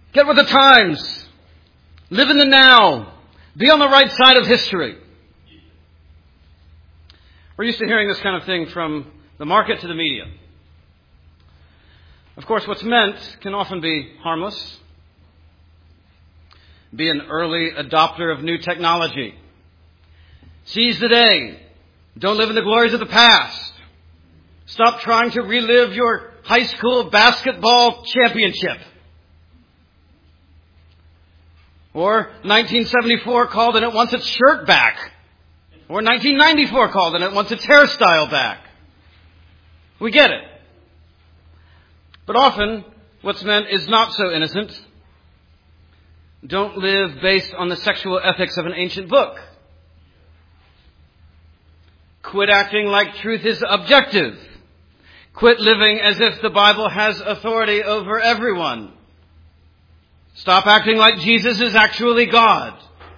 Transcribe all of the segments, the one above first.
Get with the times. Live in the now. Be on the right side of history. We're used to hearing this kind of thing from the market to the media. Of course, what's meant can often be harmless. Be an early adopter of new technology. Seize the day. Don't live in the glories of the past. Stop trying to relive your high school basketball championship. Or 1974 called and it wants its shirt back. Or 1994 called and it wants its hairstyle back. We get it. But often, what's meant is not so innocent. Don't live based on the sexual ethics of an ancient book. Quit acting like truth is objective. Quit living as if the Bible has authority over everyone. Stop acting like Jesus is actually God.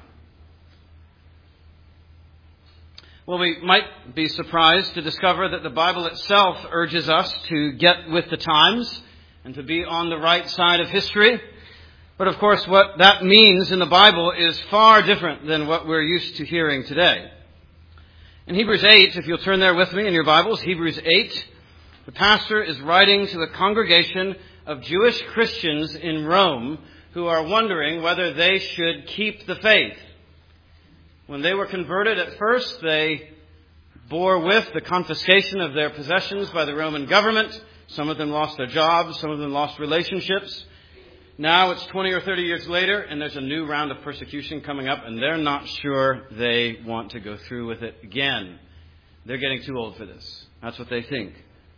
Well, we might be surprised to discover that the Bible itself urges us to get with the times and to be on the right side of history. But of course, what that means in the Bible is far different than what we're used to hearing today. In Hebrews 8, if you'll turn there with me in your Bibles, Hebrews 8, the pastor is writing to a congregation of Jewish Christians in Rome who are wondering whether they should keep the faith. When they were converted at first, they bore with the confiscation of their possessions by the Roman government. Some of them lost their jobs, some of them lost relationships. Now it's 20 or 30 years later, and there's a new round of persecution coming up, and they're not sure they want to go through with it again. They're getting too old for this. That's what they think.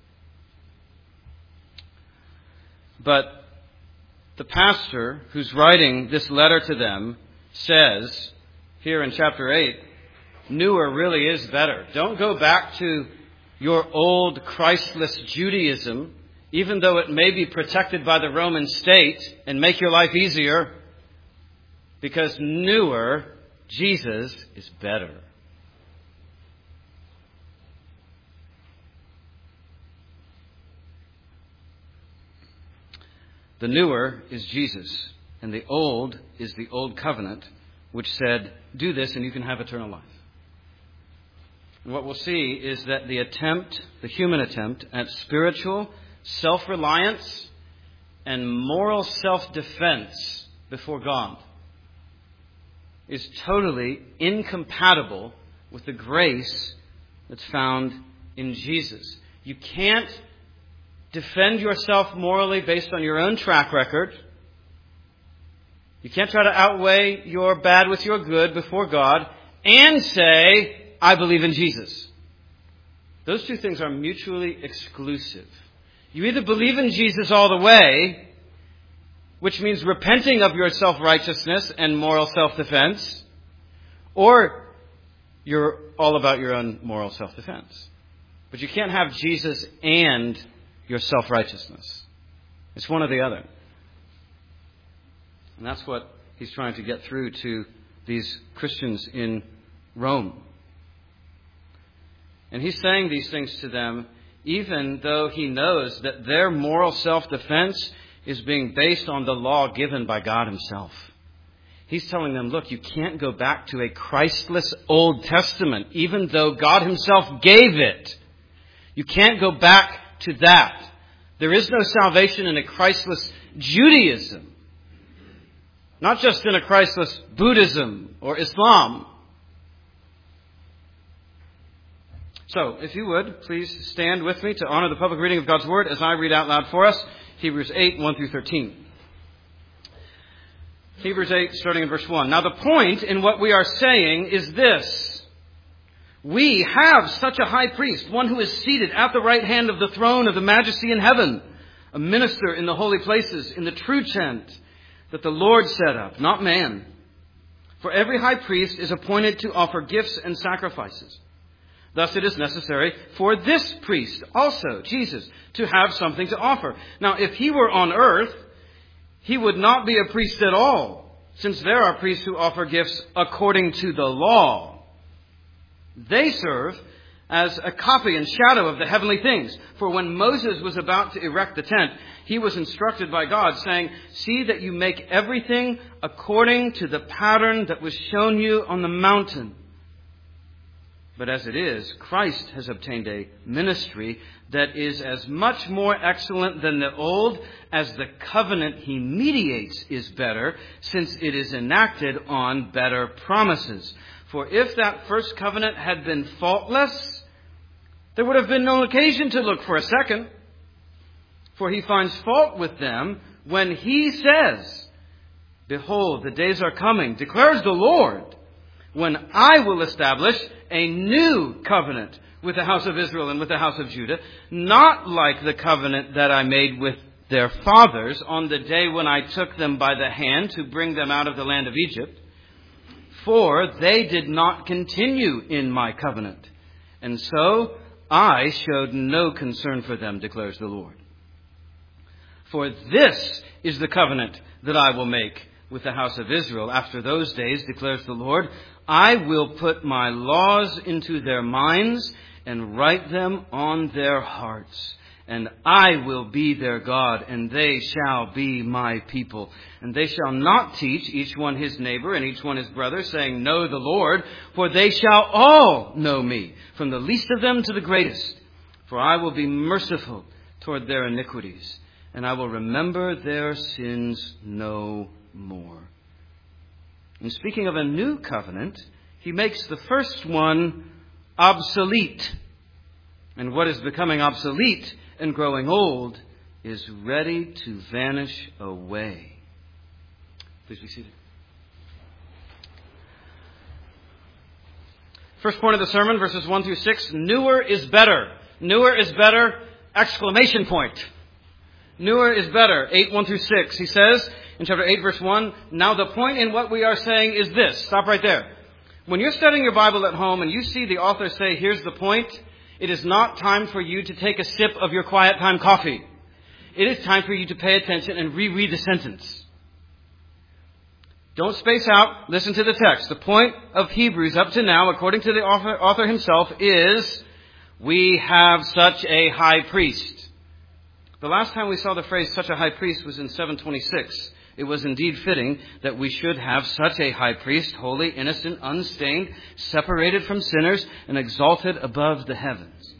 But the pastor who's writing this letter to them says, here in chapter 8, newer really is better. Don't go back to your old Christless Judaism, even though it may be protected by the Roman state and make your life easier, because newer, Jesus is better. The newer is Jesus, and the old is the old covenant, which said, do this and you can have eternal life. And what we'll see is that the human attempt at spiritual self-reliance and moral self-defense before God is totally incompatible with the grace that's found in Jesus. You can't defend yourself morally based on your own track record. You can't try to outweigh your bad with your good before God and say, I believe in Jesus. Those two things are mutually exclusive. You either believe in Jesus all the way, which means repenting of your self-righteousness and moral self-defense, or you're all about your own moral self-defense. But you can't have Jesus and your self-righteousness. It's one or the other. And that's what he's trying to get through to these Christians in Rome. And he's saying these things to them even though he knows that their moral self-defense is being based on the law given by God himself. He's telling them, look, you can't go back to a Christless Old Testament, even though God himself gave it. You can't go back to that. There is no salvation in a Christless Judaism. Not just in a Christless Buddhism or Islam. So, if you would, please stand with me to honor the public reading of God's Word as I read out loud for us, Hebrews 8, 1 through 13. Hebrews 8, starting in verse 1. Now the point in what we are saying is this. We have such a high priest, one who is seated at the right hand of the throne of the Majesty in heaven, a minister in the holy places, in the true tent that the Lord set up, not man. For every high priest is appointed to offer gifts and sacrifices. Thus it is necessary for this priest also, Jesus, to have something to offer. Now, if he were on earth, he would not be a priest at all, since there are priests who offer gifts according to the law. They serve as a copy and shadow of the heavenly things. For when Moses was about to erect the tent, he was instructed by God, saying, "See that you make everything according to the pattern that was shown you on the mountain." But as it is, Christ has obtained a ministry that is as much more excellent than the old as the covenant he mediates is better, since it is enacted on better promises. For if that first covenant had been faultless, there would have been no occasion to look for a second. For he finds fault with them when he says, "Behold, the days are coming, declares the Lord, when I will establish a new covenant with the house of Israel and with the house of Judah, not like the covenant that I made with their fathers on the day when I took them by the hand to bring them out of the land of Egypt. For they did not continue in my covenant, and so I showed no concern for them, declares the Lord. For this is the covenant that I will make with the house of Israel after those days, declares the Lord. I will put my laws into their minds and write them on their hearts. And I will be their God, and they shall be my people. And they shall not teach each one his neighbor and each one his brother, saying, Know the Lord, for they shall all know me, from the least of them to the greatest. For I will be merciful toward their iniquities, and I will remember their sins no more. And speaking of a new covenant, he makes the first one obsolete. And what is becoming obsolete and growing old is ready to vanish away. Please be seated. First point of the sermon, verses 1 through 6. Newer is better. Newer is better! Exclamation point. Newer is better. 8, 1 through 6. He says in chapter 8, verse 1, Now the point in what we are saying is this. Stop right there. When you're studying your Bible at home and you see the author say, here's the point, it is not time for you to take a sip of your quiet time coffee. It is time for you to pay attention and reread the sentence. Don't space out. Listen to the text. The point of Hebrews up to now, according to the author himself, is we have such a high priest. The last time we saw the phrase such a high priest was in 726. It was indeed fitting that we should have such a high priest, holy, innocent, unstained, separated from sinners, and exalted above the heavens.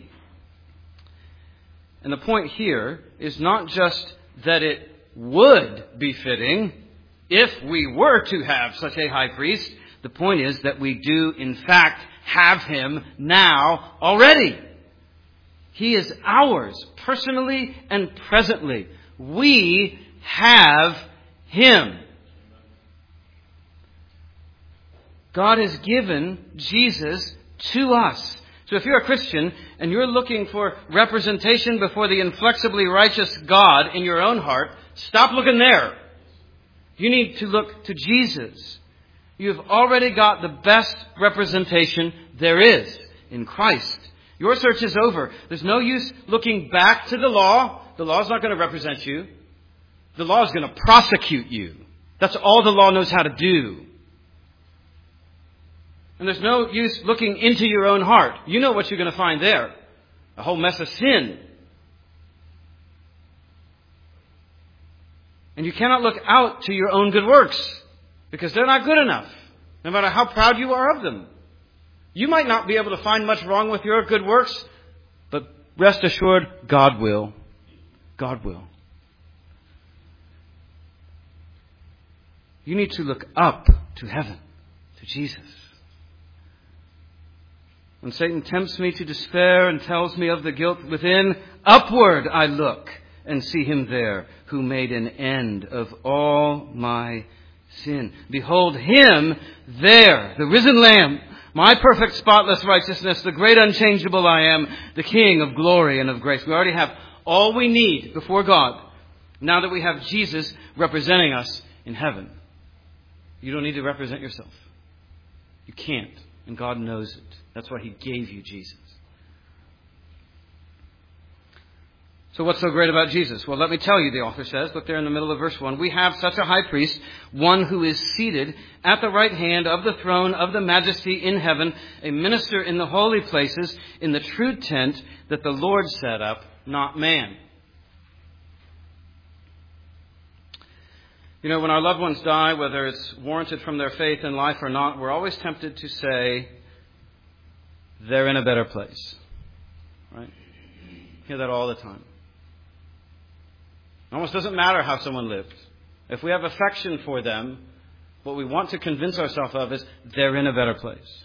And the point here is not just that it would be fitting if we were to have such a high priest. The point is that we do, in fact, have him now already. He is ours, personally and presently. We have him. God has given Jesus to us. So if you're a Christian and you're looking for representation before the inflexibly righteous God in your own heart, stop looking there. You need to look to Jesus. You've already got the best representation there is in Christ. Your search is over. There's no use looking back to the law. The law's not going to represent you. The law is going to prosecute you. That's all the law knows how to do. And there's no use looking into your own heart. You know what you're going to find there. A whole mess of sin. And you cannot look out to your own good works, because they're not good enough, no matter how proud you are of them. You might not be able to find much wrong with your good works, but rest assured, God will. God will. You need to look up to heaven, to Jesus. When Satan tempts me to despair and tells me of the guilt within, upward I look and see him there, who made an end of all my sin. Behold him there, the risen Lamb, my perfect, spotless righteousness, the great unchangeable I am, the King of glory and of grace. We already have all we need before God, now that we have Jesus representing us in heaven. You don't need to represent yourself. You can't, and God knows it. That's why he gave you Jesus. So what's so great about Jesus? Well, let me tell you, the author says. Look there in the middle of verse 1. We have such a high priest, one who is seated at the right hand of the throne of the majesty in heaven, a minister in the holy places, in the true tent that the Lord set up, not man. You know, when our loved ones die, whether it's warranted from their faith in life or not, we're always tempted to say, they're in a better place. Right? Hear that all the time. It almost doesn't matter how someone lived. If we have affection for them, what we want to convince ourselves of is they're in a better place.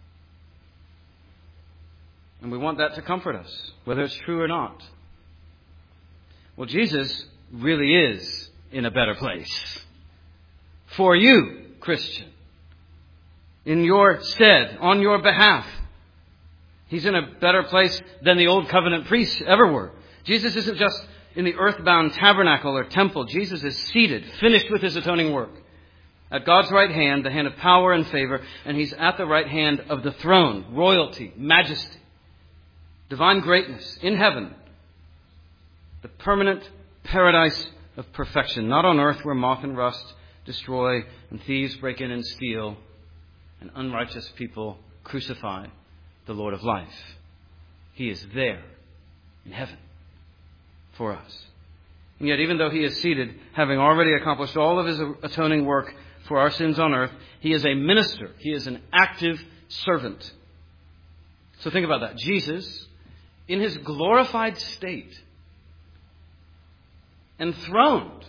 And we want that to comfort us, whether it's true or not. Well, Jesus really is in a better place. For you, Christian. In your stead, on your behalf. He's in a better place than the old covenant priests ever were. Jesus isn't just in the earthbound tabernacle or temple. Jesus is seated, finished with his atoning work, at God's right hand, the hand of power and favor, and he's at the right hand of the throne, royalty, majesty, divine greatness in heaven, the permanent paradise of perfection, not on earth where moth and rust destroy and thieves break in and steal and unrighteous people crucify the Lord of life. He is there in heaven for us. And yet, even though he is seated, having already accomplished all of his atoning work for our sins on earth, he is a minister. He is an active servant. So think about that. Jesus, in his glorified state, enthroned,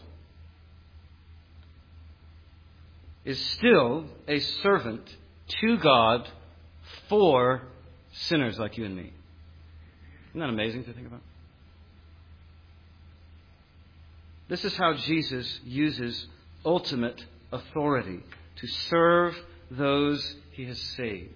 is still a servant to God for sinners like you and me. Isn't that amazing to think about? This is how Jesus uses ultimate authority to serve those he has saved.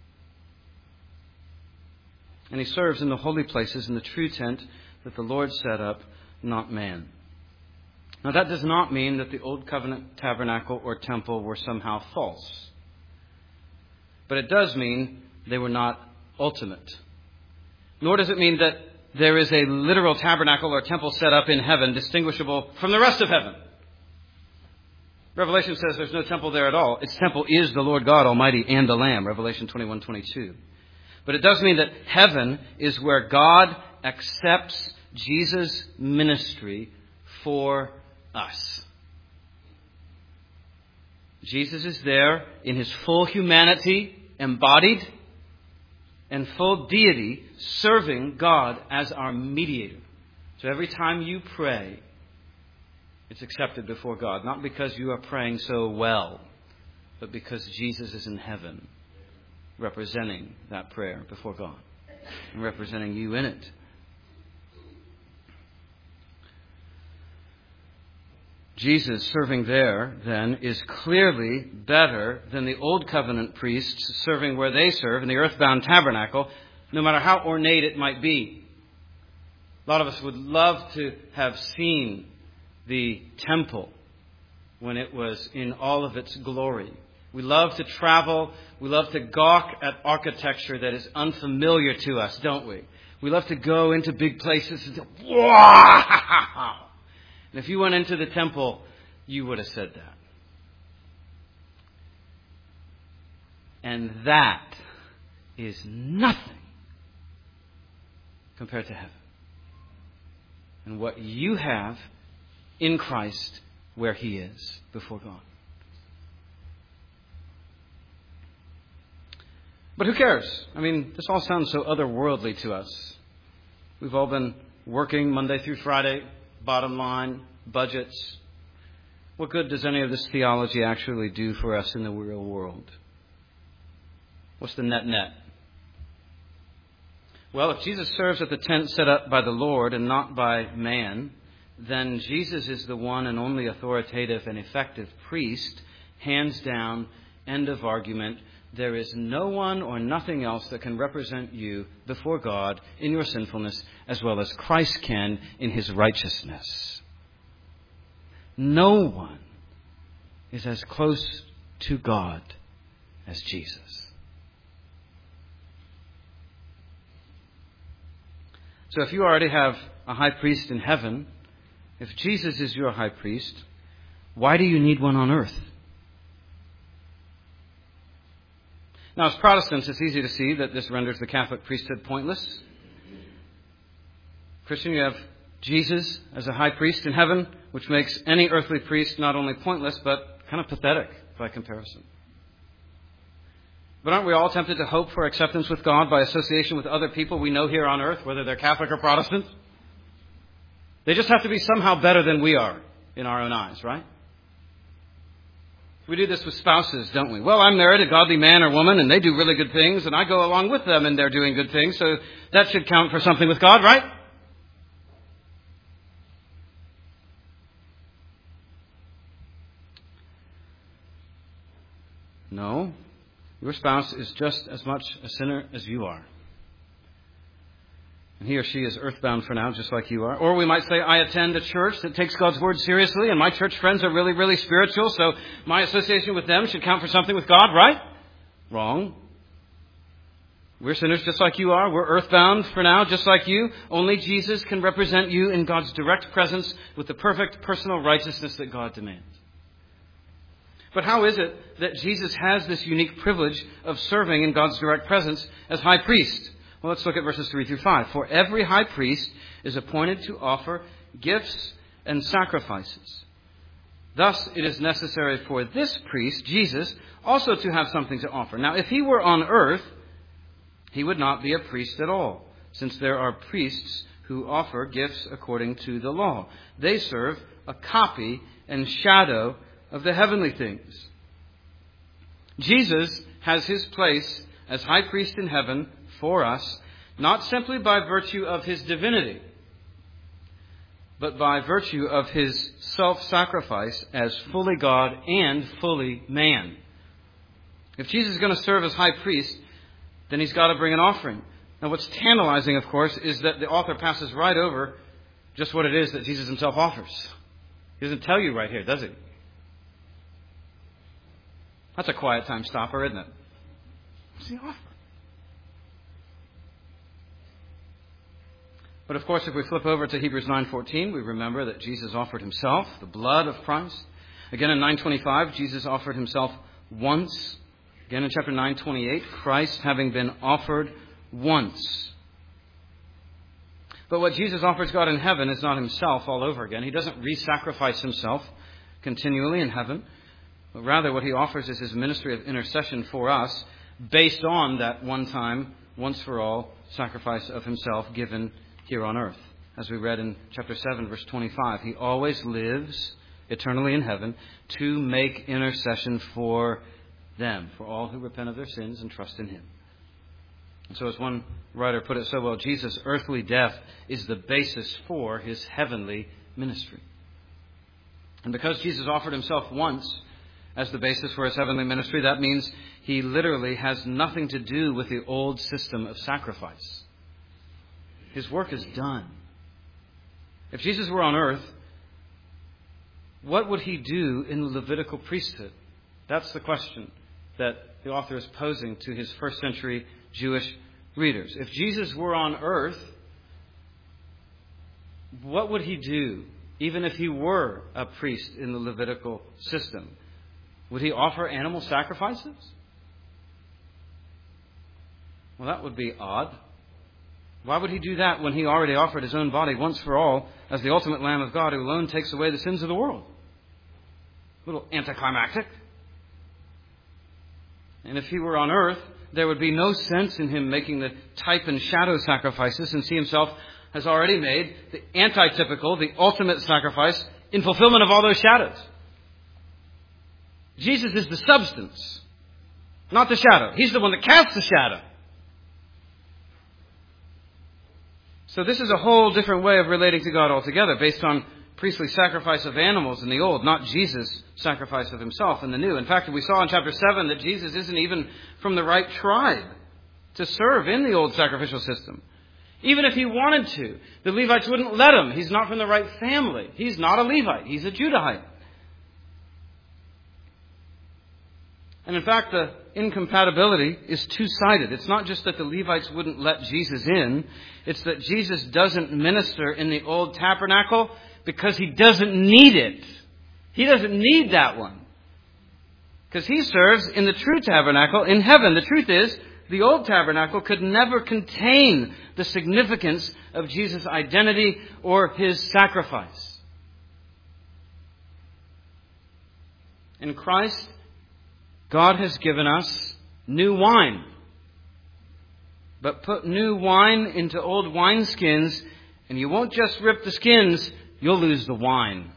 And he serves in the holy places in the true tent that the Lord set up, not man. Now that does not mean that the old covenant tabernacle or temple were somehow false. But it does mean they were not ultimate. Nor does it mean that there is a literal tabernacle or temple set up in heaven distinguishable from the rest of heaven. Revelation says there's no temple there at all. Its temple is the Lord God Almighty and the Lamb, Revelation 21:22. But it does mean that heaven is where God accepts Jesus' ministry for us. Jesus is there in his full humanity, embodied, and full deity, serving God as our mediator. So every time you pray, it's accepted before God. Not because you are praying so well, but because Jesus is in heaven, representing that prayer before God and representing you in it. Jesus serving there, then, is clearly better than the old covenant priests serving where they serve in the earthbound tabernacle, no matter how ornate it might be. A lot of us would love to have seen the temple when it was in all of its glory. We love to travel. We love to gawk at architecture that is unfamiliar to us, don't we? We love to go into big places and say, wow! And if you went into the temple, you would have said that. And that is nothing compared to heaven. And what you have in Christ where he is before God. But who cares? I mean, this all sounds so otherworldly to us. We've all been working Monday through Friday. Bottom line, budgets. What good does any of this theology actually do for us in the real world? What's the net? Well, if Jesus serves at the tent set up by the Lord and not by man, then Jesus is the one and only authoritative and effective priest, hands down, end of argument. There is no one or nothing else that can represent you before God in your sinfulness as well as Christ can in his righteousness. No one is as close to God as Jesus. So if you already have a high priest in heaven, if Jesus is your high priest, why do you need one on earth? Now, as Protestants, it's easy to see that this renders the Catholic priesthood pointless. Christian, you have Jesus as a high priest in heaven, which makes any earthly priest not only pointless, but kind of pathetic by comparison. But aren't we all tempted to hope for acceptance with God by association with other people we know here on earth, whether they're Catholic or Protestant? They just have to be somehow better than we are in our own eyes, right? We do this with spouses, don't we? Well, I'm married a godly man or woman, and they do really good things, and I go along with them, and they're doing good things, so that should count for something with God, right? No. Your spouse is just as much a sinner as you are. And he or she is earthbound for now, just like you are. Or we might say, I attend a church that takes God's Word seriously, and my church friends are really, really spiritual, so my association with them should count for something with God, right? Wrong. We're sinners just like you are. We're earthbound for now, just like you. Only Jesus can represent you in God's direct presence with the perfect personal righteousness that God demands. But how is it that Jesus has this unique privilege of serving in God's direct presence as high priest? Well, let's look at verses 3 through 5. For every high priest is appointed to offer gifts and sacrifices. Thus, it is necessary for this priest, Jesus, also to have something to offer. Now, if he were on earth, he would not be a priest at all, since there are priests who offer gifts according to the law. They serve a copy and shadow of the heavenly things. Jesus has his place as high priest in heaven for us, not simply by virtue of his divinity, but by virtue of his self-sacrifice as fully God and fully man. If Jesus is going to serve as high priest, then he's got to bring an offering. Now, what's tantalizing, of course, is that the author passes right over just what it is that Jesus himself offers. He doesn't tell you right here, does he? That's a quiet time stopper, isn't it? What's the offer? But of course, if we flip over to Hebrews 9:14, we remember that Jesus offered himself, the blood of Christ. Again in 9:25, Jesus offered himself once. Again in chapter 9:28, Christ having been offered once. But what Jesus offers God in heaven is not himself all over again. He doesn't re-sacrifice himself continually in heaven. But rather what he offers is his ministry of intercession for us based on that one-time, once-for-all sacrifice of himself given here on earth. As we read in chapter 7, verse 25, he always lives eternally in heaven to make intercession for them, for all who repent of their sins and trust in him. And so as one writer put it so well, Jesus' earthly death is the basis for his heavenly ministry. And because Jesus offered himself once as the basis for his heavenly ministry, that means he literally has nothing to do with the old system of sacrifice. His work is done. If Jesus were on earth, what would he do in the Levitical priesthood? That's the question that the author is posing to his first century Jewish readers. If Jesus were on earth, what would he do, even if he were a priest in the Levitical system? Would he offer animal sacrifices? Well, that would be odd. Why would he do that when he already offered his own body once for all as the ultimate Lamb of God who alone takes away the sins of the world? A little anticlimactic. And if he were on earth, there would be no sense in him making the type and shadow sacrifices, since he himself has already made the antitypical, the ultimate sacrifice in fulfillment of all those shadows. Jesus is the substance, not the shadow. He's the one that casts the shadow. So this is a whole different way of relating to God altogether, based on priestly sacrifice of animals in the old, not Jesus' sacrifice of himself in the new. In fact, we saw in chapter 7 that Jesus isn't even from the right tribe to serve in the old sacrificial system. Even if he wanted to, the Levites wouldn't let him. He's not from the right family. He's not a Levite. He's a Judahite. And in fact, the incompatibility is two-sided. It's not just that the Levites wouldn't let Jesus in. It's that Jesus doesn't minister in the old tabernacle because he doesn't need it. He doesn't need that one. Because he serves in the true tabernacle in heaven. The truth is, the old tabernacle could never contain the significance of Jesus' identity or his sacrifice. In Christ, God has given us new wine. But put new wine into old wineskins, and you won't just rip the skins, you'll lose the wine.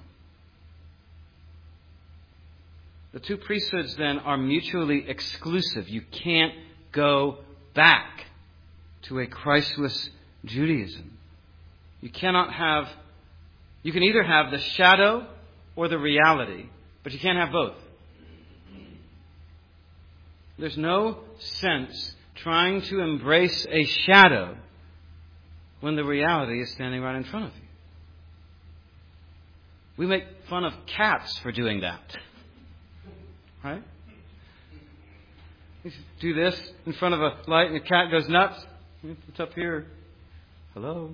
The two priesthoods then are mutually exclusive. You can't go back to a Christless Judaism. You can either have the shadow or the reality, but you can't have both. There's no sense trying to embrace a shadow when the reality is standing right in front of you. We make fun of cats for doing that. Right? You do this in front of a light and the cat goes nuts. It's up here. Hello?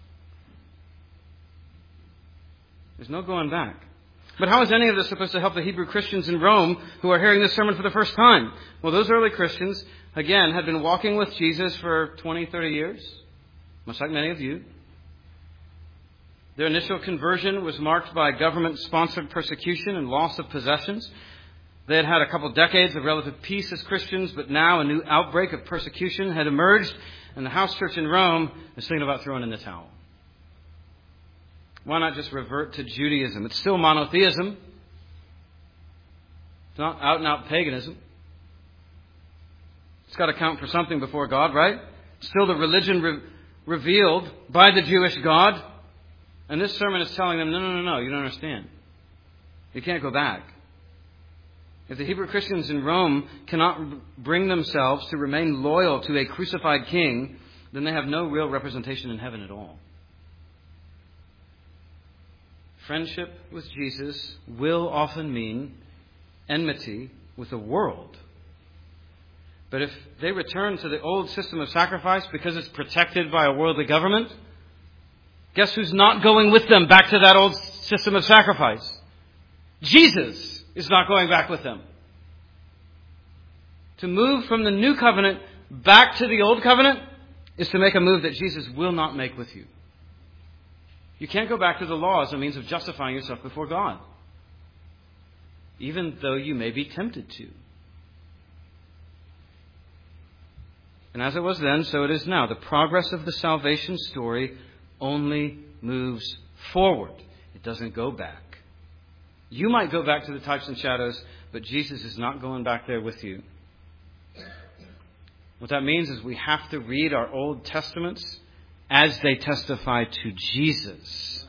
There's no going back. But how is any of this supposed to help the Hebrew Christians in Rome who are hearing this sermon for the first time? Well, those early Christians, again, had been walking with Jesus for 20, 30 years, much like many of you. Their initial conversion was marked by government-sponsored persecution and loss of possessions. They had had a couple decades of relative peace as Christians, but now a new outbreak of persecution had emerged, and the house church in Rome is thinking about throwing in the towel. Why not just revert to Judaism? It's still monotheism. It's not out-and-out paganism. It's got to count for something before God, right? It's still the religion revealed by the Jewish God. And this sermon is telling them, no, you don't understand. You can't go back. If the Hebrew Christians in Rome cannot bring themselves to remain loyal to a crucified king, then they have no real representation in heaven at all. Friendship with Jesus will often mean enmity with the world. But if they return to the old system of sacrifice because it's protected by a worldly government, guess who's not going with them back to that old system of sacrifice? Jesus is not going back with them. To move from the new covenant back to the old covenant is to make a move that Jesus will not make with you. You can't go back to the law as a means of justifying yourself before God, even though you may be tempted to. And as it was then, so it is now. The progress of the salvation story only moves forward. It doesn't go back. You might go back to the types and shadows, but Jesus is not going back there with you. What that means is we have to read our Old Testaments as they testify to Jesus.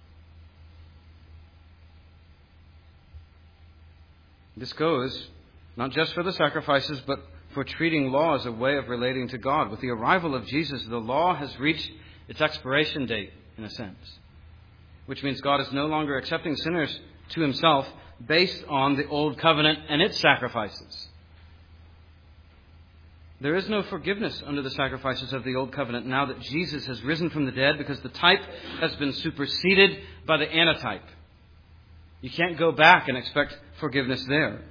This goes not just for the sacrifices, but for treating law as a way of relating to God. With the arrival of Jesus, the law has reached its expiration date, in a sense, which means God is no longer accepting sinners to himself based on the old covenant and its sacrifices. There is no forgiveness under the sacrifices of the old covenant now that Jesus has risen from the dead, because the type has been superseded by the antitype. You can't go back and expect forgiveness there.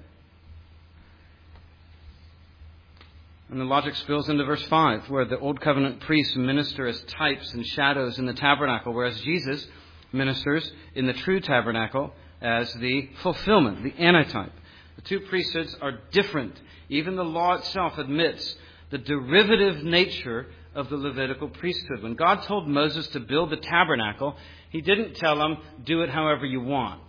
And the logic spills into verse 5, where the old covenant priests minister as types and shadows in the tabernacle, whereas Jesus ministers in the true tabernacle as the fulfillment, the antitype. The two priesthoods are different. Even the law itself admits the derivative nature of the Levitical priesthood. When God told Moses to build the tabernacle, he didn't tell him, do it however you want.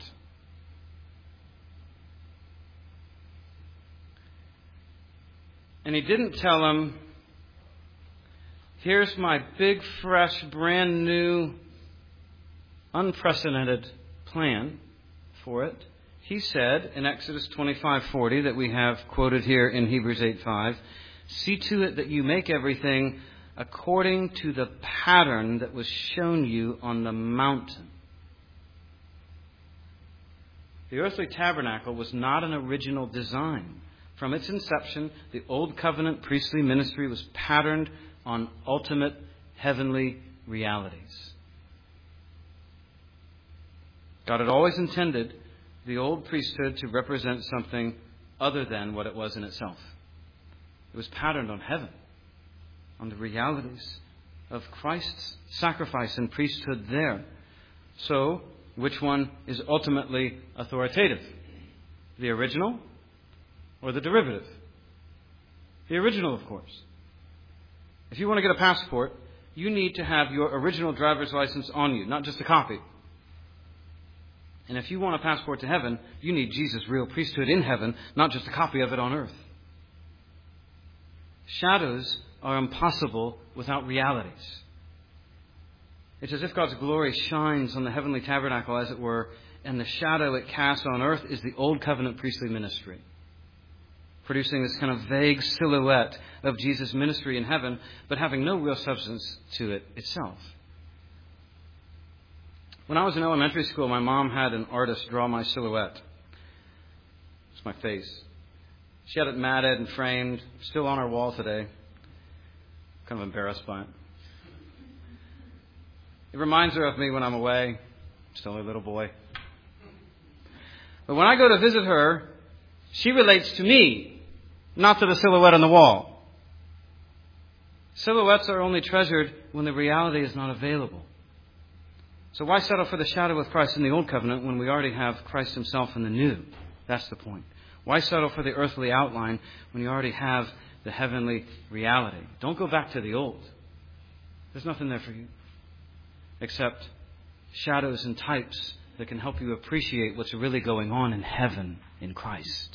And he didn't tell him, here's my big, fresh, brand new, unprecedented plan for it. He said in Exodus 25:40 that we have quoted here in Hebrews 8:5, see to it that you make everything according to the pattern that was shown you on the mountain. The earthly tabernacle was not an original design. From its inception, the Old Covenant priestly ministry was patterned on ultimate heavenly realities. God had always intended the old priesthood to represent something other than what it was in itself. It was patterned on heaven, on the realities of Christ's sacrifice and priesthood there. So, which one is ultimately authoritative? The original or the derivative? The original, of course. If you want to get a passport, you need to have your original driver's license on you, not just a copy. And if you want a passport to heaven, you need Jesus' real priesthood in heaven, not just a copy of it on earth. Shadows are impossible without realities. It's as if God's glory shines on the heavenly tabernacle, as it were, and the shadow it casts on earth is the Old Covenant priestly ministry, producing this kind of vague silhouette of Jesus' ministry in heaven, but having no real substance to it itself. When I was in elementary school, my mom had an artist draw my silhouette. It's my face. She had it matted and framed, still on our wall today. Kind of embarrassed by it. It reminds her of me when I'm away. Still a little boy. But when I go to visit her, she relates to me, not to the silhouette on the wall. Silhouettes are only treasured when the reality is not available. So why settle for the shadow of Christ in the Old Covenant when we already have Christ Himself in the New? That's the point. Why settle for the earthly outline when you already have the heavenly reality? Don't go back to the old. There's nothing there for you except shadows and types that can help you appreciate what's really going on in heaven in Christ.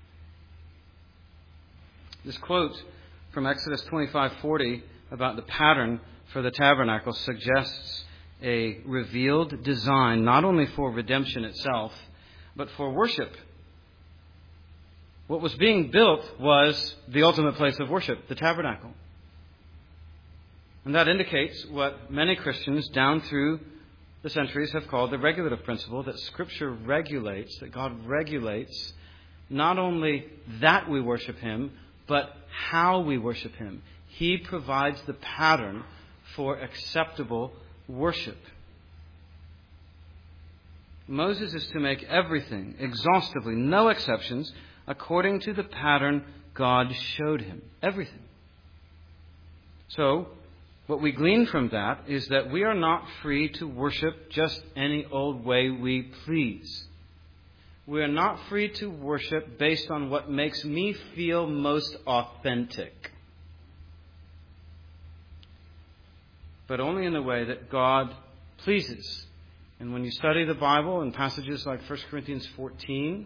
This quote from Exodus 25:40 about the pattern for the tabernacle suggests a revealed design not only for redemption itself, but for worship. What was being built was the ultimate place of worship, the tabernacle. And that indicates what many Christians down through the centuries have called the regulative principle, that Scripture regulates, that God regulates not only that we worship Him, but how we worship Him. He provides the pattern for acceptable worship. Moses is to make everything exhaustively, no exceptions, according to the pattern God showed him. Everything. So, what we glean from that is that we are not free to worship just any old way we please. We are not free to worship based on what makes me feel most authentic, but only in the way that God pleases. And when you study the Bible in passages like 1 Corinthians 14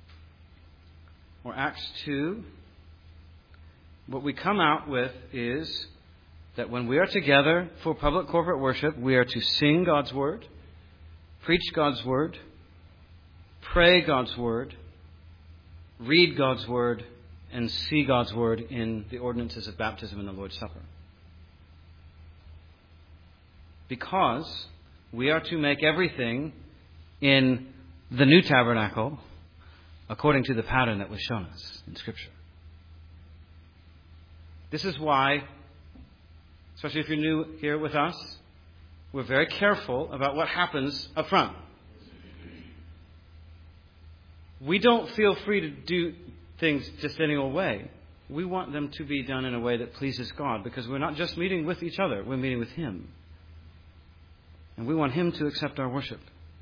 or Acts 2, what we come out with is that when we are together for public corporate worship, we are to sing God's Word, preach God's Word, pray God's Word, read God's Word, and see God's Word in the ordinances of baptism and the Lord's Supper. Because we are to make everything in the new tabernacle according to the pattern that was shown us in Scripture. This is why, especially if you're new here with us, we're very careful about what happens up front. We don't feel free to do things just any old way. We want them to be done in a way that pleases God, because we're not just meeting with each other, we're meeting with Him. And we want Him to accept our worship.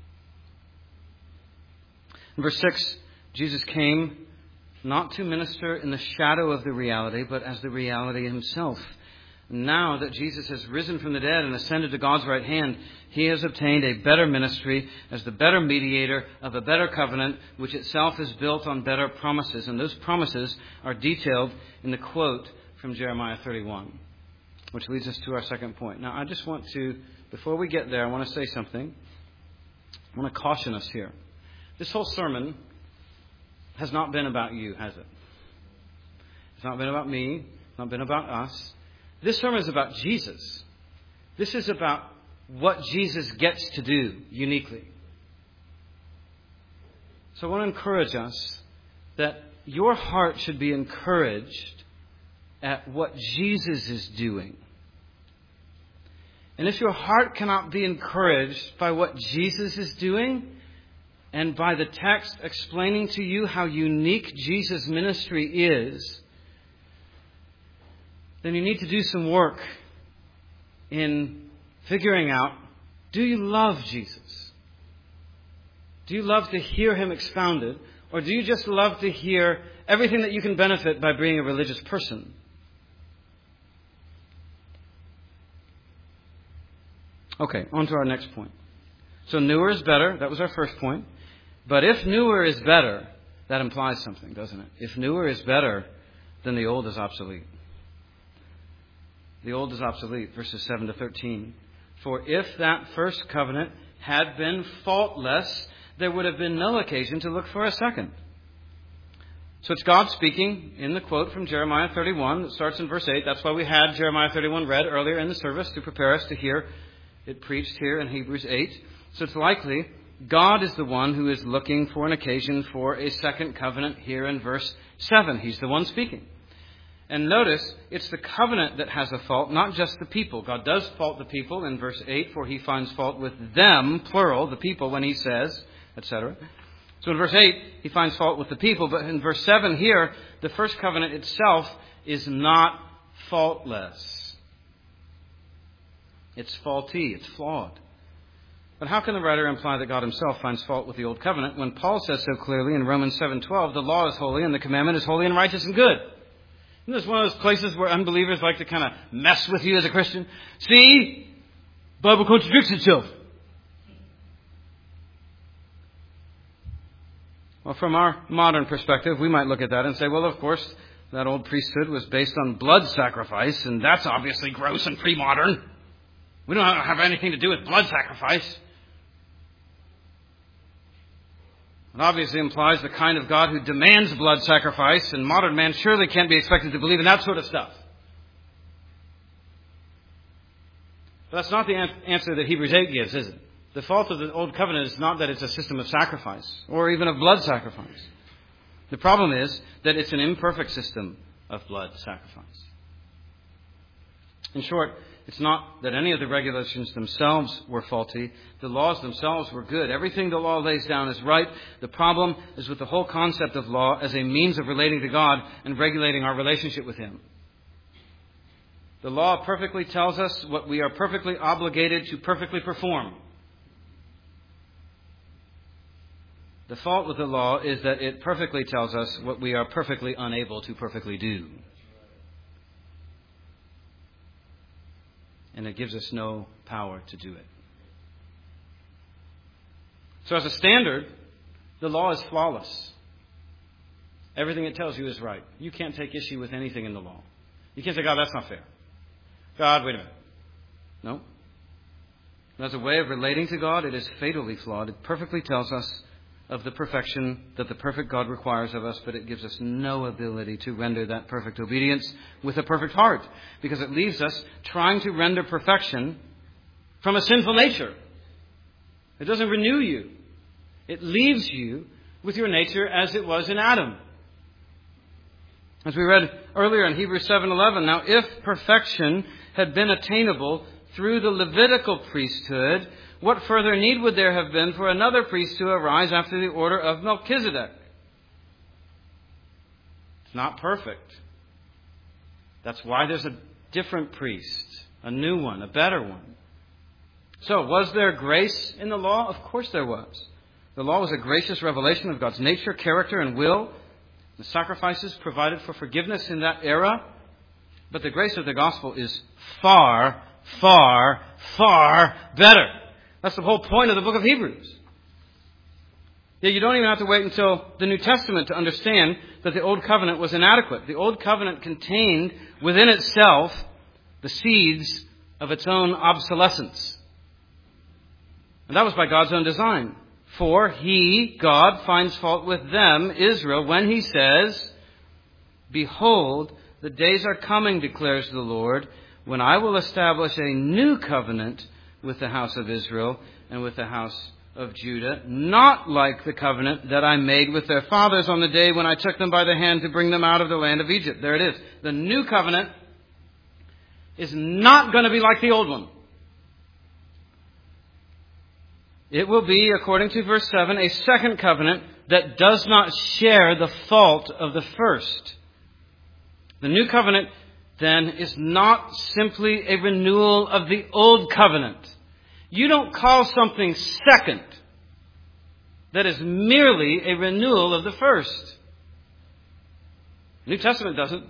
In verse 6, Jesus came not to minister in the shadow of the reality, but as the reality Himself. Now that Jesus has risen from the dead and ascended to God's right hand, He has obtained a better ministry as the better mediator of a better covenant, which itself is built on better promises. And those promises are detailed in the quote from Jeremiah 31, which leads us to our second point. Now, I just want to, before we get there, I want to say something. I want to caution us here. This whole sermon has not been about you, has it? It's not been about me. It's not been about us. This sermon is about Jesus. This is about what Jesus gets to do uniquely. So I want to encourage us that your heart should be encouraged at what Jesus is doing. And if your heart cannot be encouraged by what Jesus is doing, and by the text explaining to you how unique Jesus' ministry is, then you need to do some work in figuring out, do you love Jesus? Do you love to hear Him expounded? Or do you just love to hear everything that you can benefit by being a religious person? Okay, on to our next point. So newer is better. That was our first point. But if newer is better, that implies something, doesn't it? If newer is better, then the old is obsolete. The old is obsolete, verses 7 to 13. For if that first covenant had been faultless, there would have been no occasion to look for a second. So it's God speaking in the quote from Jeremiah 31 that starts in verse 8. That's why we had Jeremiah 31 read earlier in the service to prepare us to hear it preached here in Hebrews 8. So it's likely God is the one who is looking for an occasion for a second covenant here in verse 7. He's the one speaking. And notice, it's the covenant that has a fault, not just the people. God does fault the people in verse 8, for He finds fault with them, plural, the people, when He says, etc. So in verse 8, He finds fault with the people. But in verse 7 here, the first covenant itself is not faultless. It's faulty. It's flawed. But how can the writer imply that God Himself finds fault with the old covenant when Paul says so clearly in Romans 7:12, the law is holy and the commandment is holy and righteous and good? Isn't this one of those places where unbelievers like to kind of mess with you as a Christian? See? The Bible contradicts itself. Well, from our modern perspective, we might look at that and say, well, of course, that old priesthood was based on blood sacrifice, and that's obviously gross and pre-modern. We don't have anything to do with blood sacrifice. It obviously implies the kind of God who demands blood sacrifice, and modern man surely can't be expected to believe in that sort of stuff. But that's not the answer that Hebrews 8 gives, is it? The fault of the Old Covenant is not that it's a system of sacrifice, or even of blood sacrifice. The problem is that it's an imperfect system of blood sacrifice. In short, it's not that any of the regulations themselves were faulty. The laws themselves were good. Everything the law lays down is right. The problem is with the whole concept of law as a means of relating to God and regulating our relationship with Him. The law perfectly tells us what we are perfectly obligated to perfectly perform. The fault with the law is that it perfectly tells us what we are perfectly unable to perfectly do. And it gives us no power to do it. So as a standard, the law is flawless. Everything it tells you is right. You can't take issue with anything in the law. You can't say, God, that's not fair. God, wait a minute. No. As a way of relating to God, it is fatally flawed. It perfectly tells us of the perfection that the perfect God requires of us, but it gives us no ability to render that perfect obedience with a perfect heart, because it leaves us trying to render perfection from a sinful nature. It doesn't renew you. It leaves you with your nature as it was in Adam. As we read earlier in Hebrews 7:11, now if perfection had been attainable through the Levitical priesthood, what further need would there have been for another priest to arise after the order of Melchizedek? It's not perfect. That's why there's a different priest, a new one, a better one. So, was there grace in the law? Of course there was. The law was a gracious revelation of God's nature, character, and will. The sacrifices provided for forgiveness in that era. But the grace of the gospel is far, far, far better. That's the whole point of the book of Hebrews. Yet you don't even have to wait until the New Testament to understand that the Old Covenant was inadequate. The Old Covenant contained within itself the seeds of its own obsolescence. And that was by God's own design. For He, God, finds fault with them, Israel, when He says, behold, the days are coming, declares the Lord, when I will establish a new covenant with the house of Israel and with the house of Judah, not like the covenant that I made with their fathers on the day when I took them by the hand to bring them out of the land of Egypt. There it is. The new covenant is not going to be like the old one. It will be, according to verse 7, a second covenant that does not share the fault of the first. The new covenant, then, is not simply a renewal of the old covenant. You don't call something second that is merely a renewal of the first. The New Testament doesn't.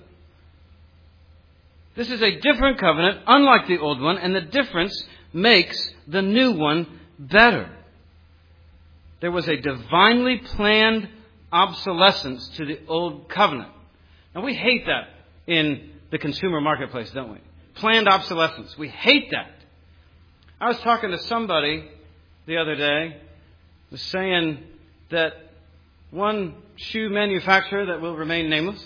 This is a different covenant, unlike the old one, and the difference makes the new one better. There was a divinely planned obsolescence to the old covenant. Now, we hate that in the consumer marketplace, don't we? Planned obsolescence. We hate that. I was talking to somebody the other day, was saying that one shoe manufacturer that will remain nameless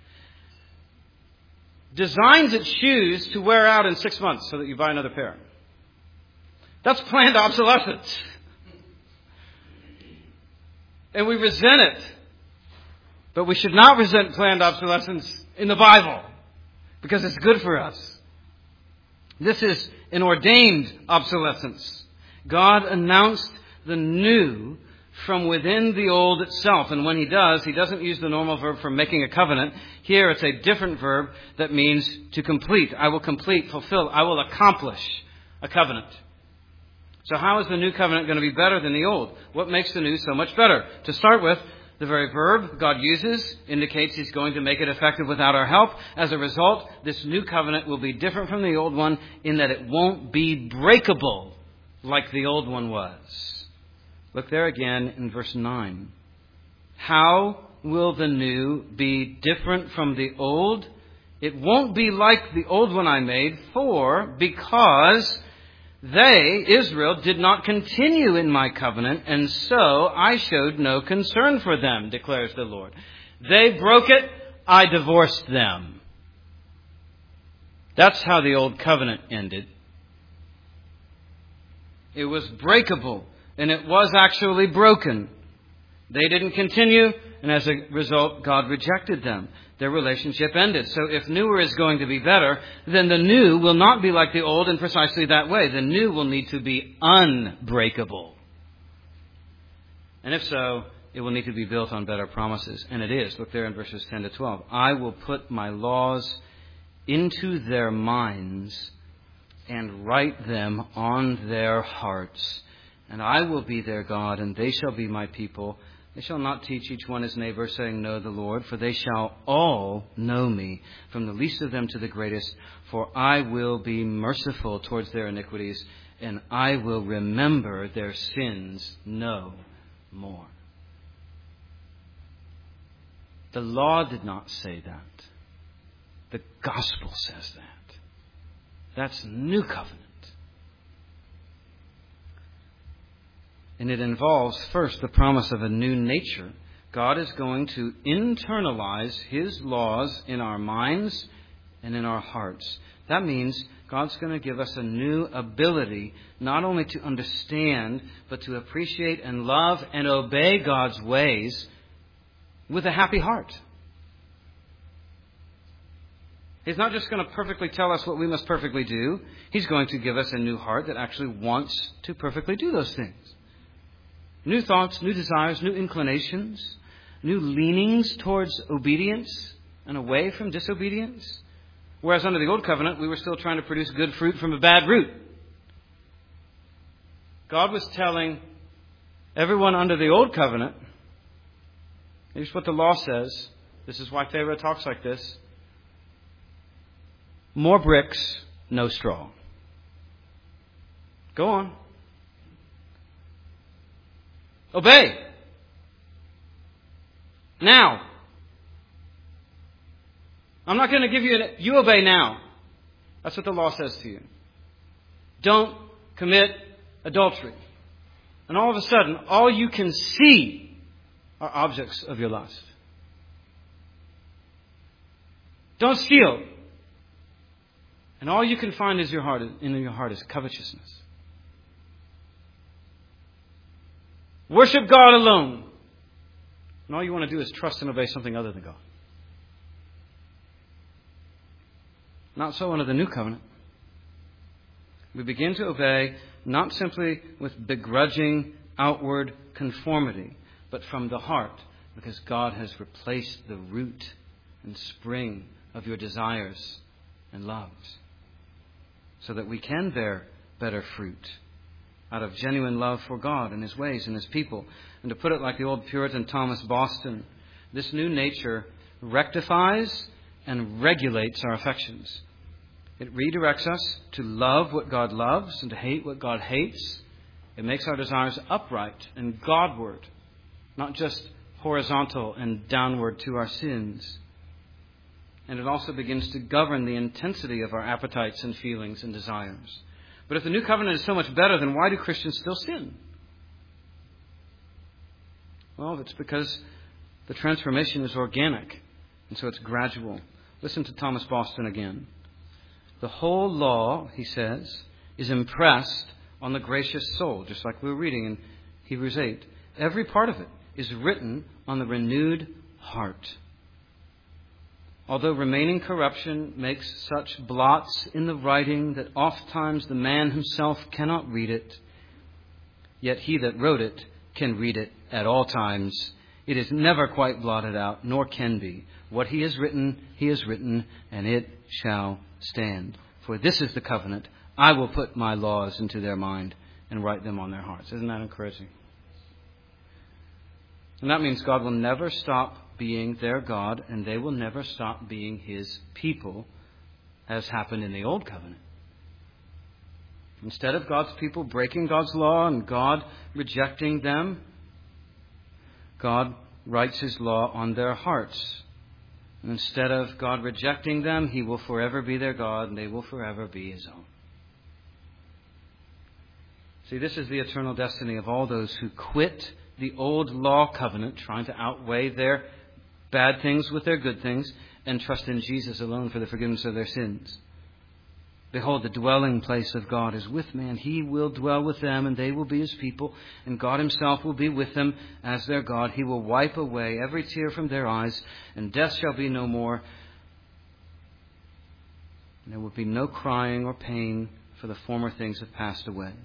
designs its shoes to wear out in 6 months so that you buy another pair. That's planned obsolescence. And we resent it. But we should not resent planned obsolescence in the Bible, because it's good for us. This is an ordained obsolescence. God announced the new from within the old itself. And when He does, He doesn't use the normal verb for making a covenant. Here it's a different verb that means to complete. I will complete, fulfill, I will accomplish a covenant. So how is the new covenant going to be better than the old? What makes the new so much better? To start with, the very verb God uses indicates He's going to make it effective without our help. As a result, this new covenant will be different from the old one in that it won't be breakable like the old one was. Look there again in verse 9. How will the new be different from the old? It won't be like the old one I made, because they, Israel, did not continue in my covenant, and so I showed no concern for them, declares the Lord. They broke it, I divorced them. That's how the old covenant ended. It was breakable, and it was actually broken. They didn't continue, and as a result, God rejected them. Their relationship ended. So if newer is going to be better, then the new will not be like the old in precisely that way. The new will need to be unbreakable. And if so, it will need to be built on better promises. And it is. Look there in verses 10 to 12. I will put my laws into their minds and write them on their hearts. And I will be their God, and they shall be my people. They shall not teach each one his neighbor, saying, know the Lord, for they shall all know me, from the least of them to the greatest. For I will be merciful towards their iniquities, and I will remember their sins no more. The law did not say that. The gospel says that. That's new covenant. And it involves, first, the promise of a new nature. God is going to internalize His laws in our minds and in our hearts. That means God's going to give us a new ability not only to understand, but to appreciate and love and obey God's ways with a happy heart. He's not just going to perfectly tell us what we must perfectly do. He's going to give us a new heart that actually wants to perfectly do those things. New thoughts, new desires, new inclinations, new leanings towards obedience and away from disobedience. Whereas under the old covenant, we were still trying to produce good fruit from a bad root. God was telling everyone under the old covenant, here's what the law says. This is why Pharaoh talks like this. More bricks, no straw. Go on. Obey. Now. I'm not going to give you obey now. That's what the law says to you. Don't commit adultery. And all of a sudden, all you can see are objects of your lust. Don't steal. And all you can find in your heart is covetousness. Worship God alone. And all you want to do is trust and obey something other than God. Not so under the new covenant. We begin to obey not simply with begrudging outward conformity, but from the heart, because God has replaced the root and spring of your desires and loves, so that we can bear better fruit out of genuine love for God and His ways and His people. And to put it like the old Puritan Thomas Boston, this new nature rectifies and regulates our affections. It redirects us to love what God loves and to hate what God hates. It makes our desires upright and Godward, not just horizontal and downward to our sins. And it also begins to govern the intensity of our appetites and feelings and desires. But if the new covenant is so much better, then why do Christians still sin? Well, it's because the transformation is organic, and so it's gradual. Listen to Thomas Boston again. The whole law, he says, is impressed on the gracious soul, just like we were reading in Hebrews 8. Every part of it is written on the renewed heart. Although remaining corruption makes such blots in the writing that ofttimes the man himself cannot read it, yet he that wrote it can read it at all times. It is never quite blotted out, nor can be. What he has written, and it shall stand. For this is the covenant. I will put my laws into their mind and write them on their hearts. Isn't that encouraging? And that means God will never stop being their God, and they will never stop being His people, as happened in the Old Covenant. Instead of God's people breaking God's law and God rejecting them, God writes His law on their hearts. And instead of God rejecting them, He will forever be their God, and they will forever be His own. See, this is the eternal destiny of all those who quit the old law covenant, trying to outweigh their bad things with their good things, and trust in Jesus alone for the forgiveness of their sins. Behold, the dwelling place of God is with man. He will dwell with them, and they will be His people, and God Himself will be with them as their God. He will wipe away every tear from their eyes, and death shall be no more. And there will be no crying or pain, for the former things have passed away.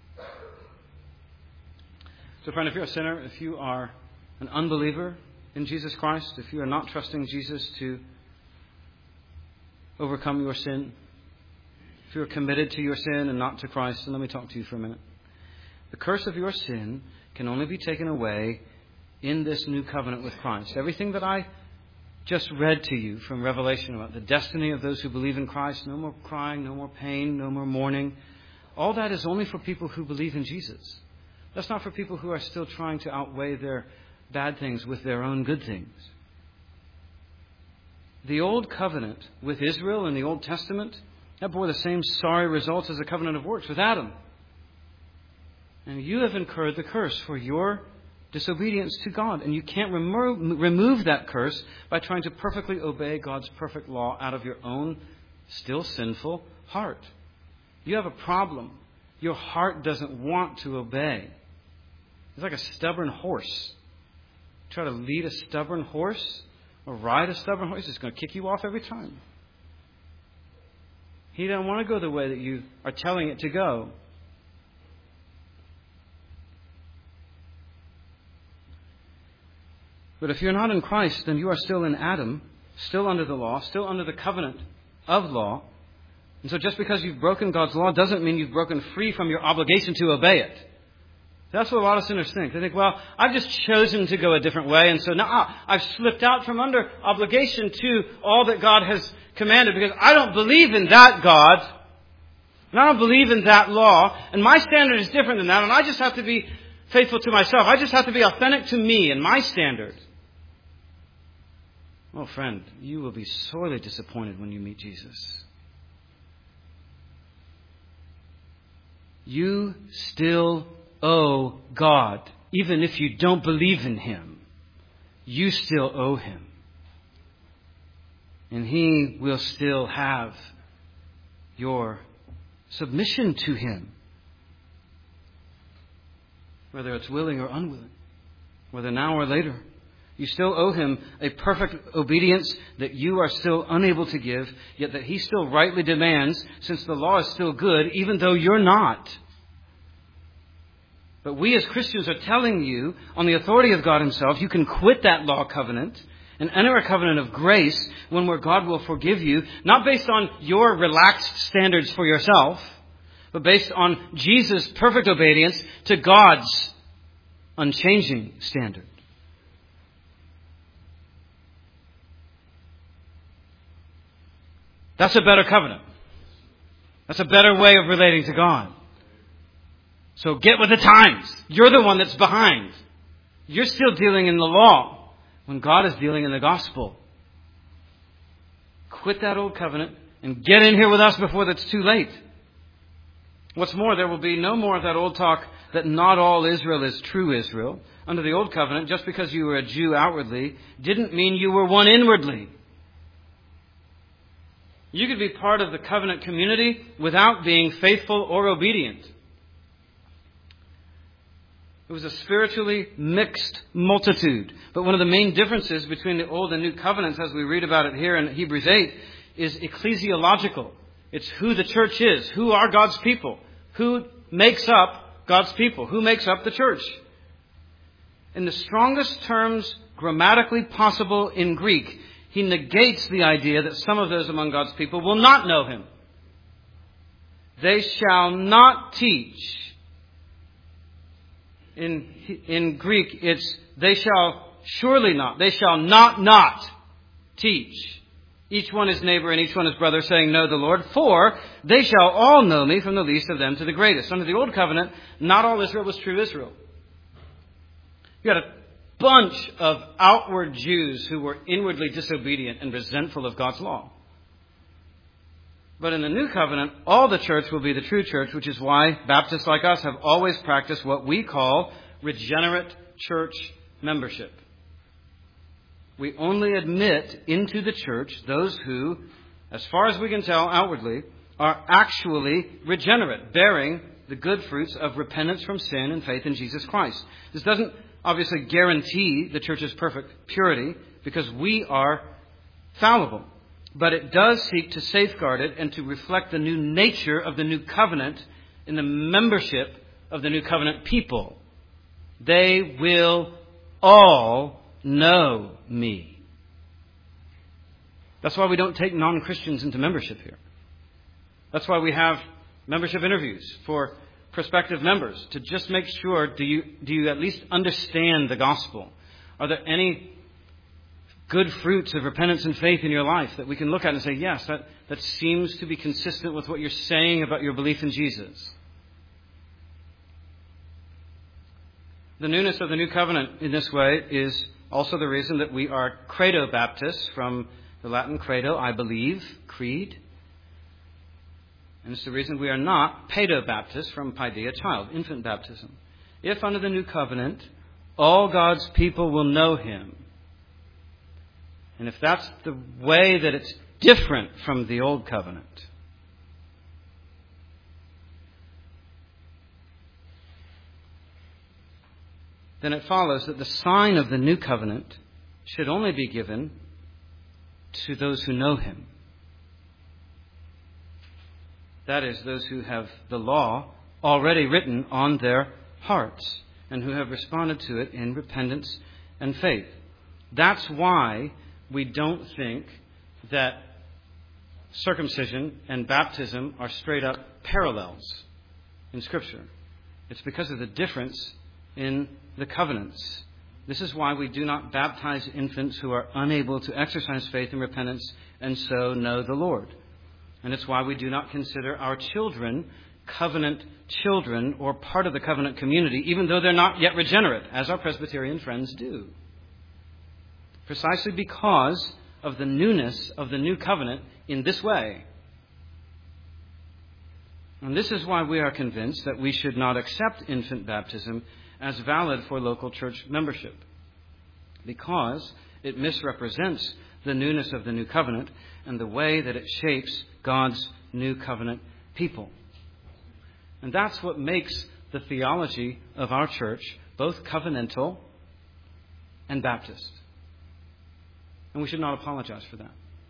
So, friend, if you're a sinner, if you are an unbeliever in Jesus Christ, if you are not trusting Jesus to overcome your sin, if you are committed to your sin and not to Christ, then let me talk to you for a minute. The curse of your sin can only be taken away in this new covenant with Christ. Everything that I just read to you from Revelation about the destiny of those who believe in Christ, no more crying, no more pain, no more mourning, all that is only for people who believe in Jesus. That's not for people who are still trying to outweigh their bad things with their own good things. The old covenant with Israel in the Old Testament, that bore the same sorry results as the covenant of works with Adam. And you have incurred the curse for your disobedience to God. And you can't remove that curse by trying to perfectly obey God's perfect law out of your own still sinful heart. You have a problem. Your heart doesn't want to obey. It's like a stubborn horse. Try to lead a stubborn horse or ride a stubborn horse, it's going to kick you off every time. He doesn't want to go the way that you are telling it to go. But if you're not in Christ, then you are still in Adam, still under the law, still under the covenant of law. And so just because you've broken God's law doesn't mean you've broken free from your obligation to obey it. That's what a lot of sinners think. They think, well, I've just chosen to go a different way, and so now I've slipped out from under obligation to all that God has commanded because I don't believe in that God, and I don't believe in that law, and my standard is different than that, and I just have to be faithful to myself. I just have to be authentic to me and my standard. Well, friend, you will be sorely disappointed when you meet Jesus. You still owe God. Even if you don't believe in Him, you still owe Him. And He will still have your submission to Him. whether it's willing or unwilling, whether now or later. You still owe Him a perfect obedience that you are still unable to give, yet that He still rightly demands, since the law is still good, even though you're not. But we as Christians are telling you, on the authority of God Himself, you can quit that law covenant and enter a covenant of grace, one where God will forgive you, not based on your relaxed standards for yourself, but based on Jesus' perfect obedience to God's unchanging standard. That's a better covenant. That's a better way of relating to God. So get with the times. You're the one that's behind. You're still dealing in the law when God is dealing in the gospel. Quit that old covenant and get in here with us before it's too late. What's more, there will be no more of that old talk that not all Israel is true Israel. Under the old covenant, just because you were a Jew outwardly didn't mean you were one inwardly. You could be part of the covenant community without being faithful or obedient. It was a spiritually mixed multitude. But one of the main differences between the Old and New Covenants, as we read about it here in Hebrews 8, is ecclesiological. It's who the church is. Who are God's people? Who makes up God's people? Who makes up the church? In the strongest terms grammatically possible in Greek, he negates the idea that some of those among God's people will not know Him. They shall not teach. In Greek, it's they shall surely not. They shall not teach. Each one his neighbor and each one his brother, saying, know the Lord. For they shall all know me, from the least of them to the greatest. Under the Old Covenant, not all Israel was true Israel. You had a bunch of outward Jews who were inwardly disobedient and resentful of God's law. But in the New Covenant, all the church will be the true church, which is why Baptists like us have always practiced what we call regenerate church membership. We only admit into the church those who, as far as we can tell outwardly, are actually regenerate, bearing the good fruits of repentance from sin and faith in Jesus Christ. This doesn't obviously guarantee the church's perfect purity, because we are fallible. But it does seek to safeguard it and to reflect the new nature of the new covenant in the membership of the new covenant people. They will all know me. That's why we don't take non-Christians into membership here. That's why we have membership interviews for prospective members, to just make sure, do you at least understand the gospel? Are there any good fruits of repentance and faith in your life that we can look at and say, yes, that seems to be consistent with what you're saying about your belief in Jesus? The newness of the new covenant in this way is also the reason that we are credo Baptists, from the Latin credo, I believe, creed. And it's the reason we are not paedo-Baptists, from paideia, child, infant baptism. If under the new covenant, all God's people will know Him, and if that's the way that it's different from the old covenant, then it follows that the sign of the new covenant should only be given to those who know Him. That is, those who have the law already written on their hearts and who have responded to it in repentance and faith. That's why we don't think that circumcision and baptism are straight up parallels in Scripture. It's because of the difference in the covenants. This is why we do not baptize infants who are unable to exercise faith and repentance and so know the Lord. And it's why we do not consider our children covenant children or part of the covenant community, even though they're not yet regenerate, as our Presbyterian friends do. Precisely because of the newness of the new covenant in this way. And this is why we are convinced that we should not accept infant baptism as valid for local church membership, because it misrepresents the newness of the new covenant and the way that it shapes God's new covenant people. And that's what makes the theology of our church, both covenantal and Baptist. And we should not apologize for that.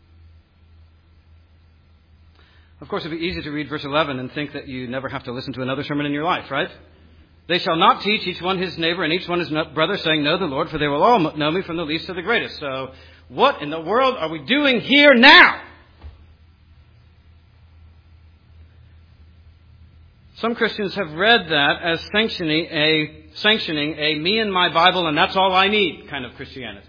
Of course, it would be easy to read verse 11 and think that you never have to listen to another sermon in your life, right? They shall not teach each one his neighbor and each one his brother, saying, know the Lord, for they will all know me from the least to the greatest. So, what in the world are we doing here now? Some Christians have read that as sanctioning a me and my Bible and that's all I need kind of Christianity.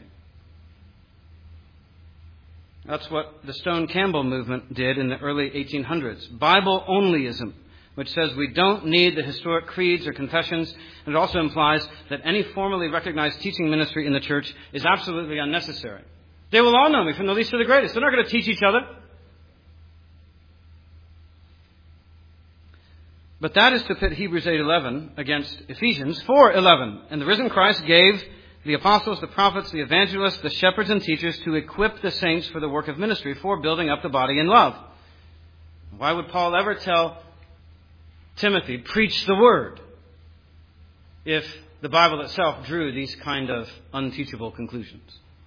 That's what the Stone Campbell movement did in the early 1800s. Bible-onlyism, which says we don't need the historic creeds or confessions. And it also implies that any formally recognized teaching ministry in the church is absolutely unnecessary. They will all know me from the least to the greatest. They're not going to teach each other. But that is to pit Hebrews 8:11 against Ephesians 4:11. And the risen Christ gave the apostles, the prophets, the evangelists, the shepherds and teachers to equip the saints for the work of ministry, for building up the body in love. Why would Paul ever tell Timothy, preach the word, if the Bible itself drew these kind of unteachable conclusions?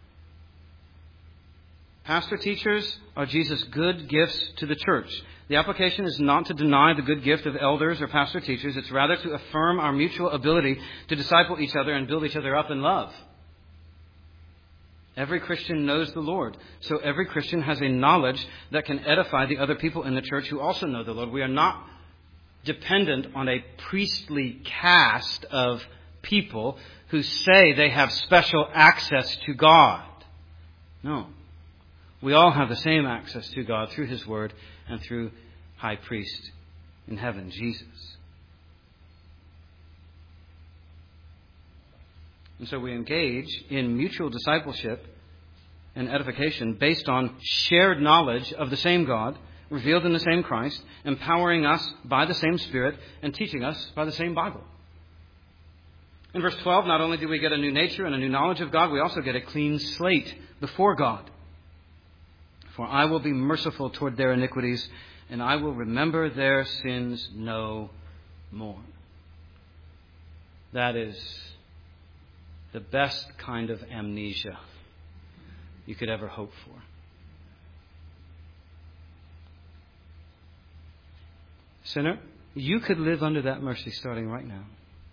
Pastor teachers are Jesus' good gifts to the church. The application is not to deny the good gift of elders or pastor teachers. It's rather to affirm our mutual ability to disciple each other and build each other up in love. Every Christian knows the Lord. So every Christian has a knowledge that can edify the other people in the church who also know the Lord. We are not dependent on a priestly caste of people who say they have special access to God. No. We all have the same access to God through His Word and through High Priest in heaven, Jesus. And so we engage in mutual discipleship and edification based on shared knowledge of the same God, revealed in the same Christ, empowering us by the same Spirit, and teaching us by the same Bible. In verse 12, not only do we get a new nature and a new knowledge of God, we also get a clean slate before God. For I will be merciful toward their iniquities, and I will remember their sins no more. That is the best kind of amnesia you could ever hope for. Sinner, you could live under that mercy starting right now.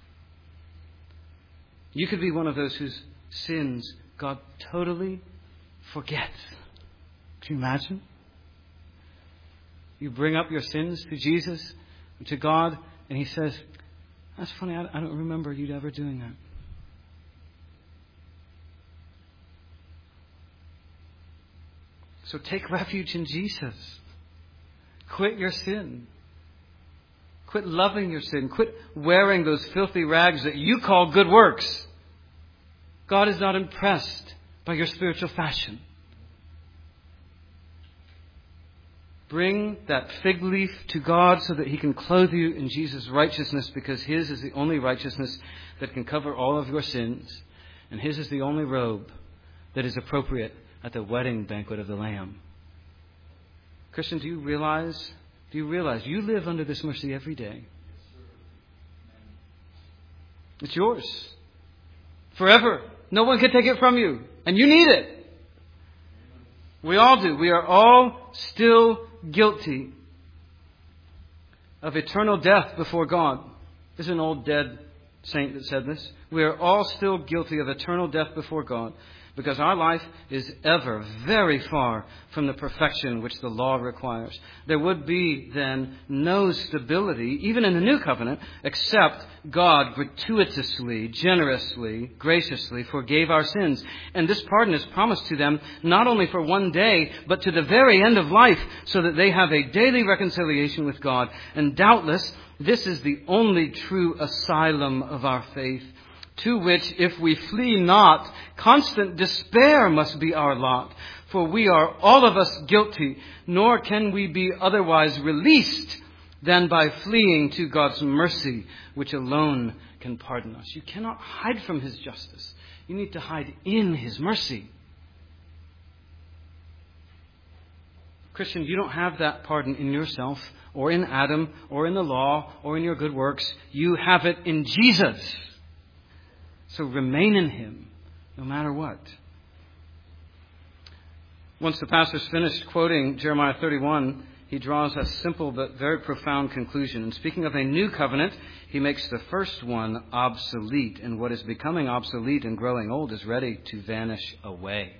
You could be one of those whose sins God totally forgets. Can you imagine? You bring up your sins to Jesus, to God, and He says, that's funny, I don't remember you ever doing that. So take refuge in Jesus. Quit your sin. Quit loving your sin. Quit wearing those filthy rags that you call good works. God is not impressed by your spiritual fashion. Bring that fig leaf to God so that He can clothe you in Jesus' righteousness, because His is the only righteousness that can cover all of your sins. And His is the only robe that is appropriate at the wedding banquet of the Lamb. Christian, do you realize you live under this mercy every day? It's yours. Forever. No one can take it from you. And you need it. We all do. We are all still guilty of eternal death before God. There's an old dead saint that said this. We are all still guilty of eternal death before God, because our life is ever very far from the perfection which the law requires. There would be then no stability, even in the new covenant, except God gratuitously, generously, graciously forgave our sins. And this pardon is promised to them not only for one day, but to the very end of life, so that they have a daily reconciliation with God. And doubtless, this is the only true asylum of our faith, to which, if we flee not, constant despair must be our lot. For we are all of us guilty, nor can we be otherwise released than by fleeing to God's mercy, which alone can pardon us. You cannot hide from His justice. You need to hide in His mercy. Christian, you don't have that pardon in yourself or in Adam or in the law or in your good works. You have it in Jesus. So remain in Him no matter what. Once the pastor's finished quoting Jeremiah 31, he draws a simple but very profound conclusion. And speaking of a new covenant, he makes the first one obsolete. And what is becoming obsolete and growing old is ready to vanish away.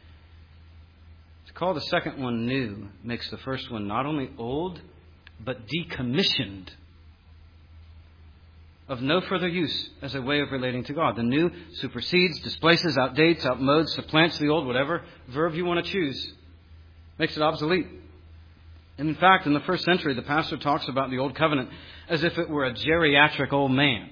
To call the second one new makes the first one not only old, but decommissioned, of no further use as a way of relating to God. The new supersedes, displaces, outdates, outmodes, supplants the old, whatever verb you want to choose, makes it obsolete. And in fact, in the first century, the pastor talks about the Old Covenant as if it were a geriatric old man.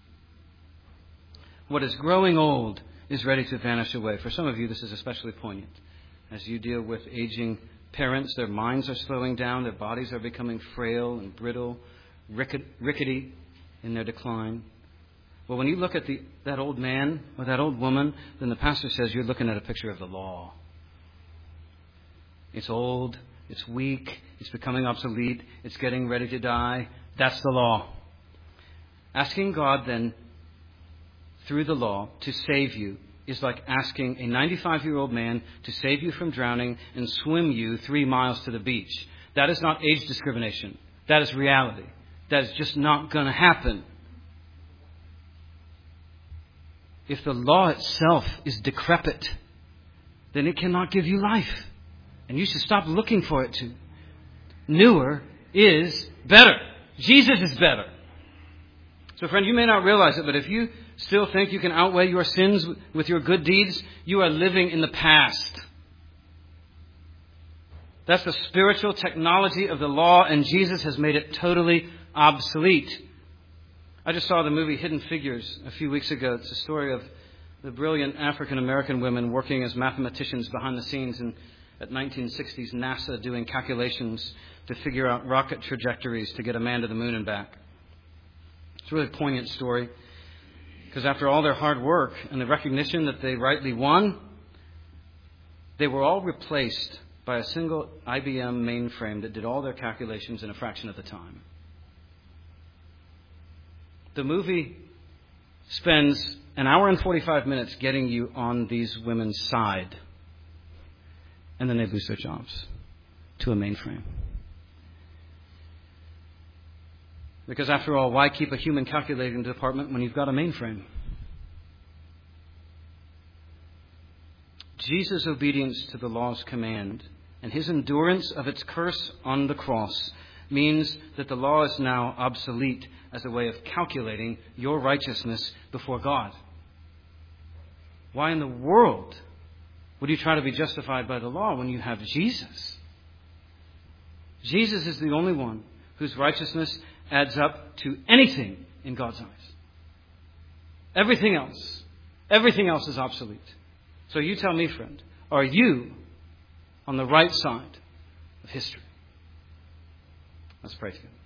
What is growing old is ready to vanish away. For some of you, this is especially poignant. As you deal with aging parents, their minds are slowing down, their bodies are becoming frail and brittle, rickety in their decline. Well, when you look at that old man or that old woman, then the pastor says you're looking at a picture of the law. It's old, it's weak, it's becoming obsolete, it's getting ready to die. That's the law. Asking God then, through the law, to save you is like asking a 95-year-old man to save you from drowning and swim you 3 miles to the beach. That is not age discrimination. That is reality. That is just not going to happen. If the law itself is decrepit, then it cannot give you life. And you should stop looking for it to. Newer is better. Jesus is better. So friend, you may not realize it, but if you still think you can outweigh your sins with your good deeds, you are living in the past. That's the spiritual technology of the law, and Jesus has made it totally obsolete. I just saw the movie Hidden Figures a few weeks ago. It's a story of the brilliant African-American women working as mathematicians behind the scenes at 1960s NASA, doing calculations to figure out rocket trajectories to get a man to the moon and back. It's a really poignant story, because after all their hard work and the recognition that they rightly won, they were all replaced by a single IBM mainframe that did all their calculations in a fraction of the time. The movie spends an hour and 45 minutes getting you on these women's side, and then they lose their jobs to a mainframe. Because after all, why keep a human calculating department when you've got a mainframe? Jesus' obedience to the law's command and his endurance of its curse on the cross means that the law is now obsolete as a way of calculating your righteousness before God. Why in the world would you try to be justified by the law when you have Jesus? Jesus is the only one whose righteousness adds up to anything in God's eyes. Everything else is obsolete. So you tell me, friend, are you on the right side of history? Let's pray together.